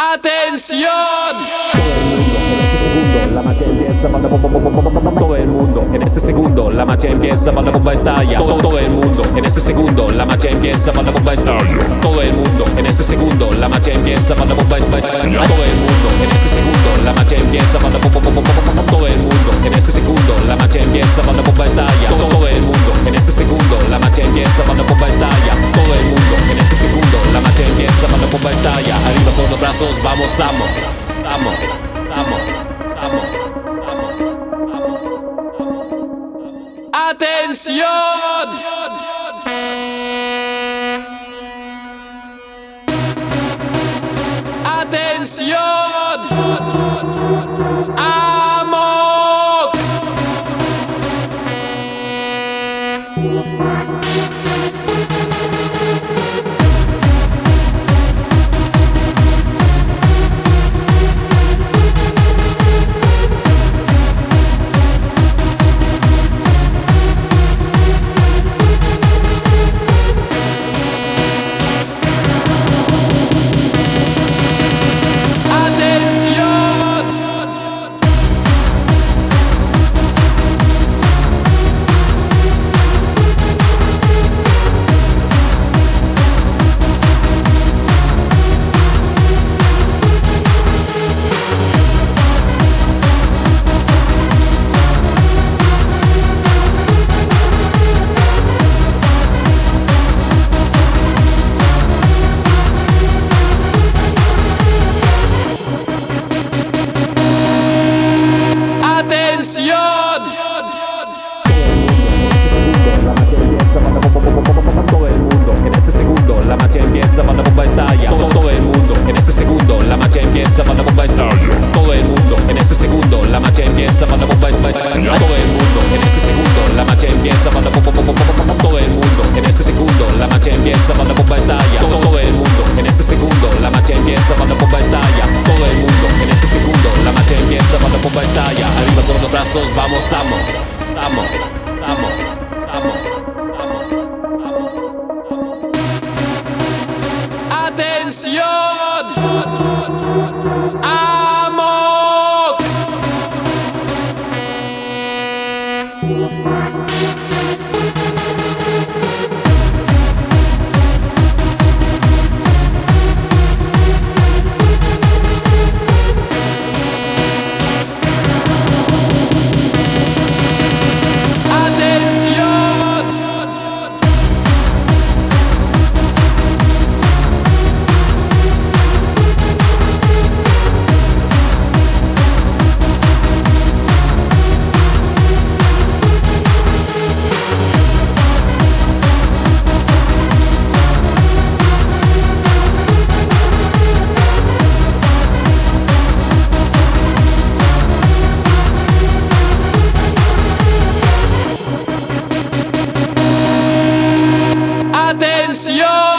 ¡Atención! Todo el mundo en ese segundo, la marcha empieza, la bomba estalla. Todo el mundo en ese segundo, la marcha empieza, la bomba estalla. Todo el mundo en ese segundo, la marcha empieza, la bomba estalla. Todo el mundo en ese segundo, la marcha empieza, la bomba. Todo el mundo en ese segundo, la marcha empieza, la bomba estalla. Todo el mundo en ese segundo, la marcha empieza, la bomba estalla. Todo el mundo en ese segundo, la marcha empieza, la bomba estalla. Arriba con los brazos, vamos, vamos, vamos, vamos, vamos. ¡Atención! ¡Atención! ¡Amok! ¡Atención! Todo el mundo en ese segundo, la marcha empieza, la bomba estalla. Todo el mundo en ese segundo, la marcha empieza, la bomba estalla. Todo el mundo en ese segundo, la marcha empieza, la bomba estalla. Todo el mundo en ese segundo, la marcha empieza, la bomba. Todo el mundo en ese segundo, la marcha empieza, la bomba estalla. Todo el mundo en ese segundo, la marcha empieza, la bomba estalla. Todo el mundo en ese segundo, la marcha empieza, la bomba estalla. Arriba con los brazos, vamos, vamos, vamos, vamos, vamos. ¡Atención! ¡Amok! ¡Atención!